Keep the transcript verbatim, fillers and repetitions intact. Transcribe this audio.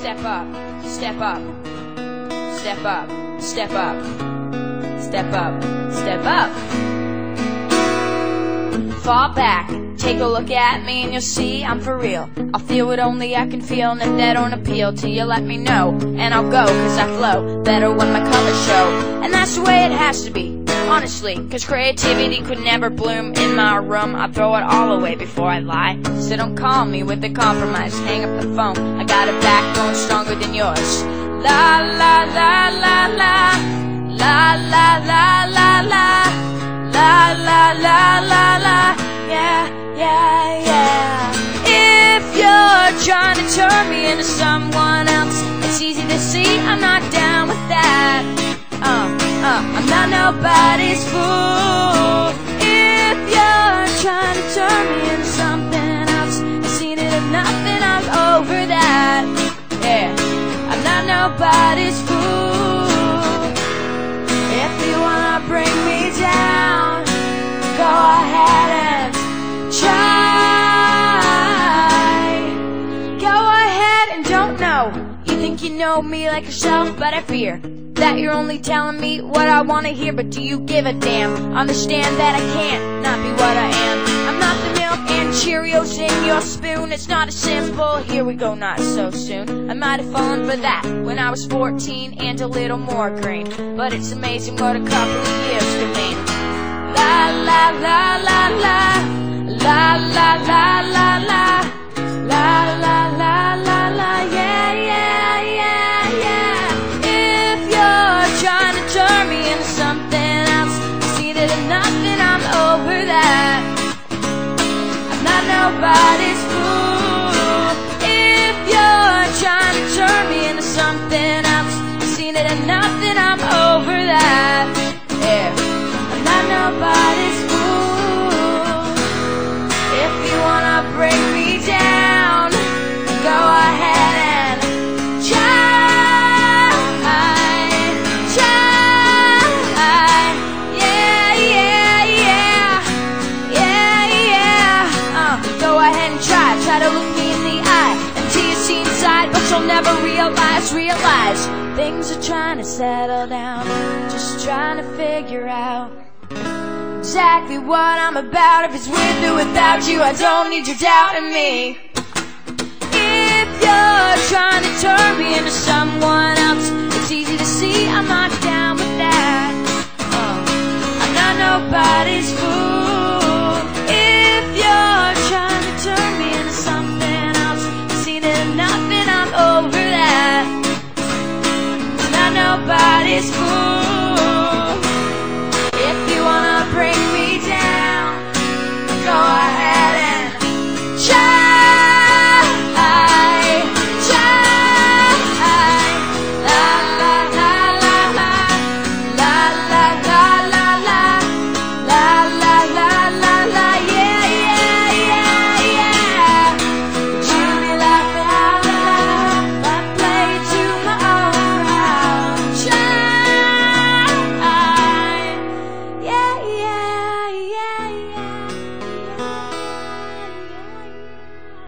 Step up, step up, step up, step up, step up, step up. Fall back, take a look at me and you'll see I'm for real. I'll feel what only I can feel, and if that don't appeal to you, let me know. And I'll go, cause I flow better when my colors show. And that's the way it has to be, honestly, cause creativity could never bloom in my room. I throw it all away before I lie. So don't call me with a compromise, hang up the phone. I got a backbone stronger than yours. La la la la la, la la la la la, la la la la la, yeah, yeah, yeah. If you're trying to turn me into someone else, it's easy to see I'm not down with that. Uh, uh, I'm not nobody's fool. If you're trying to turn me into something else, I've seen it enough and I'm over that. Yeah, I'm not nobody's fool. If you wanna bring me down, go ahead and try. Go ahead and don't know. You think you know me like yourself, but I fear that you're only telling me what I want to hear. But do you give a damn? Understand that I can't not be what I am. I'm not the milk and Cheerios in your spoon. It's not a simple here we go, not so soon. I might have fallen for that when I was fourteen and a little more green, but it's amazing what a couple of years could mean. La la la la la, la la la la la, la la la la la, yeah, yeah, yeah, yeah. If you're trying to turn me into something else, I've seen it enough and I'm over that. I'm not nobody's fool. If you're trying to turn me into something else, I've seen it enough and I'm over that. Yeah, I'm not nobody's fool. If you wanna bring me down, go ahead and try, try, yeah, yeah, yeah, yeah, yeah. Uh, go ahead and try, try to look me in the eye until you see inside, but you'll never realize, realize things are trying to settle down, just trying to figure out exactly what I'm about. If it's with or without you, I don't need your doubt in me. If you're trying to turn me into someone else, it's easy to see I'm not down with that. uh, I'm not nobody's fool.